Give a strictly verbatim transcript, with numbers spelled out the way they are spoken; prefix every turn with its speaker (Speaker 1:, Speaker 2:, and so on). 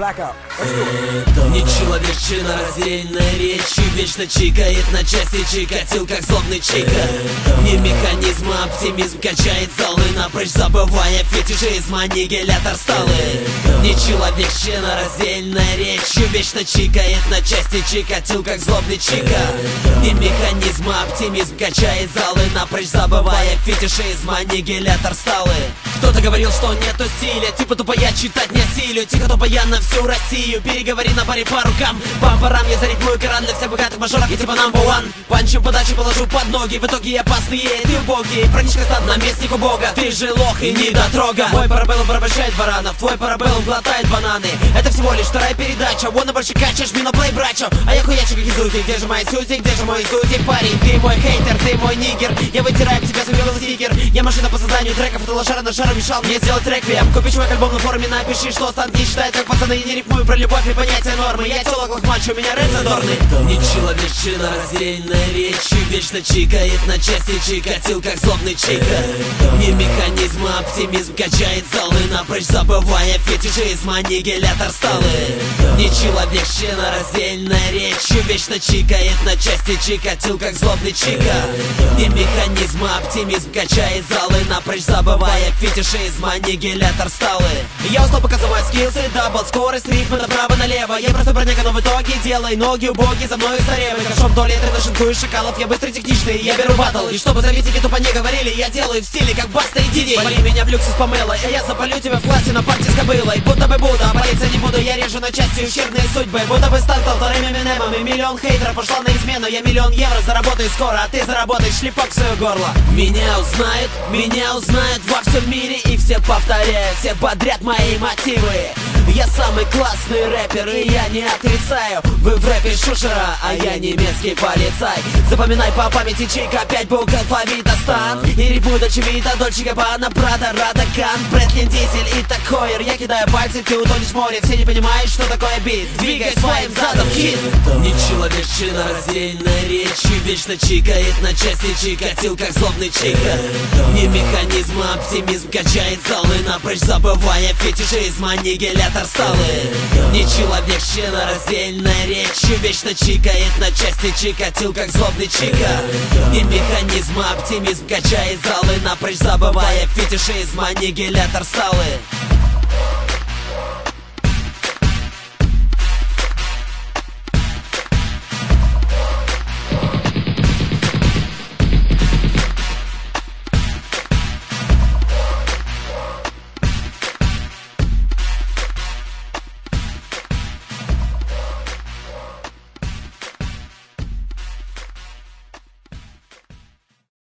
Speaker 1: Blackout.
Speaker 2: Не человечина раздельной речи вечно чикает на части, чикатил как злобный чика. Не механизм, а оптимизм качает залы, напрочь забывая фетишизм, аннигилятор сталы. Не человечина раздельной речи вечно чикает на части, чикатил как злобный чика. Не механизм, а оптимизм качает залы, напрочь забывая фетишизм, аннигилятор сталы. Кто-то говорил, что нету стиля, типа тупо я читать не осилю. Тихо тупо я на всю Россию, переговори на паре по рукам. Бам-барам, я зарифмую Коран для всех богатых мажоров, я типа number one. Панчем подачу положу под ноги, в итоге я опасный, ты убогий. Практически стал наместник у бога, ты же лох и недотрога. Мой парабеллум порабощает баранов, твой парабеллум глотает бананы. Это всего лишь вторая передача, вон больше качаешь, миноплей брачо. А я хуячу как Изузи, где же мои Сюзи, где же мой Изузи? Парень, ты мой хейтер, ты мой нигер. Я вытираю об тебя свой белый стикер. Я машина по созданию треков, ты лошара на шару мешал мне сделать реквием. Купи чувак альбом на форуме, напиши, что станки читает как пацаны. И не рифмую про любовь и понятия нормы. Я телок лохмачу, у меня рэп задорный. Не человечина раздельной речи вечно чикает на части, чикатил как злобный чика. Не механизм, а оптимизм качает залы, напрочь забывая фетишизм, аннигилятор сталы. Не человечина раздельной речи вечно чикает на части, чикатил как злобный чика. Не механизм, а оптимизм качает залы, напрочь забывая фетишизм, аннигилятор сталы. Я устал показывать скиллсы, дабл, скорость, рифмы направо-налево. Я просто броняка, но в итоге делай ноги убогие, за мной старевый. Хорошо в туалете нашинкую шоколад, я быстрый, техничный, я беру батл. И чтобы завитики тупо не говорили, я делаю в стиле как Баста и Диди. Вали меня в люксе с помылой, а я запалю тебя в классе на парте с кобылой. Будто бы буду, а полиция не буду, я режу на части ущербные судьбы. Будто бы стал вторым Эминемом, и миллион хейтеров пошла на измену. Я миллион евро заработаю скоро, а ты заработаешь шлепок в свое горло. Меня узнают, меня узнают во всем мире, и все повторяют, все подряд мои мотивы. Я самый классный рэпер, и я не отрицаю. Вы в рэпе шушера, а я немецкий полицай. Запоминай по памяти чика, пять букв алфавита стан. И рифмую Дольче Вита, Дольче Габбана, Прада, Рада, Кан, Брэдли, Дизель и Такойер. Я кидаю пальцы, ты утонешь в море, все не понимают, что такое бит. Двигай своим задом, хит. Не человечина раздельной речи вечно чикает на части, чикатил как злобный чика. Не механизм, а оптимизм качает залы, напрочь забывая фетишизм, аннигилятор сталы. Не человечина раздельной речи вечно чикает на части, чикатил как злобный чика. Не механизм, а оптимизм качает залы, напрочь забывая фетишизм, аннигилятор сталы.